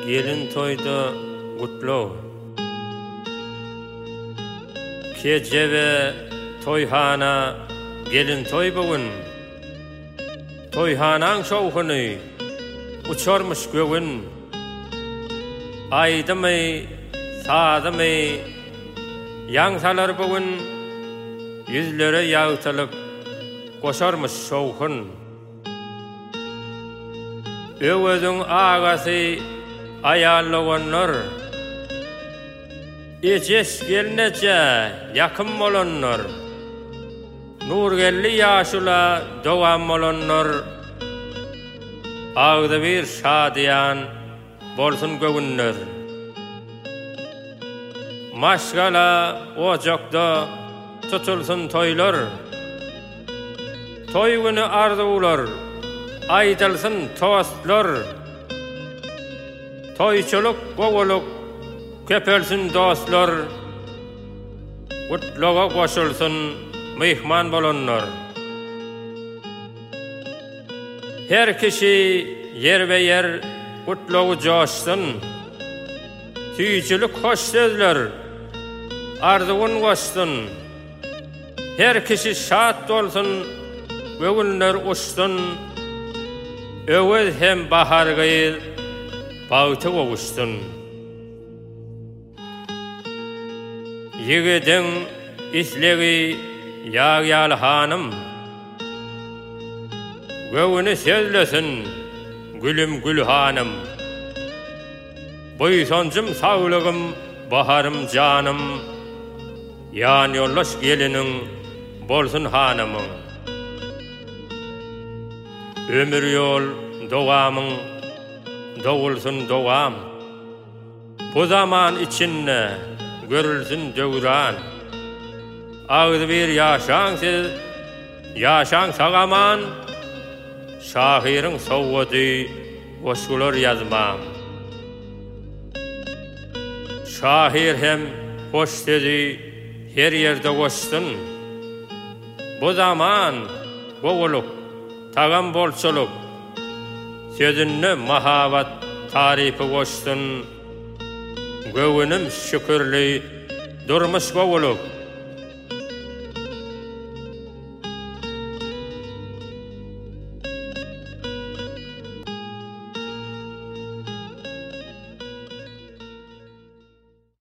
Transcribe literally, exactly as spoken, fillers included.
gelin toyda kutlu. Kece ve toyhana gelin toy bugün. Toyhanan şovhunu uçarmış göğün. Aydımı, sağdımı, yanksalar bugün. Yüzlere yağıtılıp koşarmış şovhun. Öwözüň ağasy aýallawanlar, ejes gelneje ýakyn bolanlar, nurgelli ýaşula dowam bolanlar, ağda bir şadiýan bolsun gögünler. Maşgala ojakda tutulsun toylar, toy güni arzular, aýdylsyn tostlar, toýçuluk gowuluk köpelsin dostlar, gutlaga goşulsun mehman bolanlar. Her kişi yer we yer gutlagy joşsun, tüýçülük hoş sözler arzuwun goşsun. Her kişi şat bolsun, gögünler uçsun, öwüz hem bahar gyýyl bagty gowuşsun. Ýigidin islegi ýagyal hanım, göwüni sözlesin gülüm gülhanım. Boýsancym saglygym, baharym janym, ýan ýollaş geliniň bolsun hanymyň. Ömür yol dowamyň dowulsun dowam. Bu zaman içinde görülsün döwran. Ağdy bir ýaşaň siz, ýaşaň sagaman. Şahyryň sowgady goşgular ýazmam. Şahyr hem hoş sezi her ýerde goşsun. Bu zaman gowuluk tagam bolçuluk, sözünne mahabat tarifi goşsun. Göwünim şükürli durmuş gowuluk.